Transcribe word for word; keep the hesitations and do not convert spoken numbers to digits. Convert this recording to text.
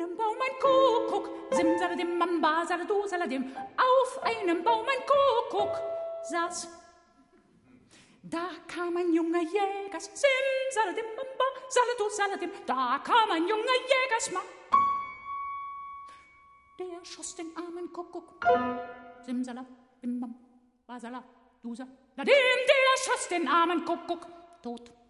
einem Baum ein Kuckuck, simsaladim, mamba, saladu, saladim. Auf einem Baum ein Kuckuck saß. Da kam ein junger Jägers, simsaladim, mamba, saladu, saladim. Da kam ein junger Jägersmann. Der schoss den armen Kuckuck, simsalabim, mamba, saladu, saladim. Der schoss den armen Kuckuck tot.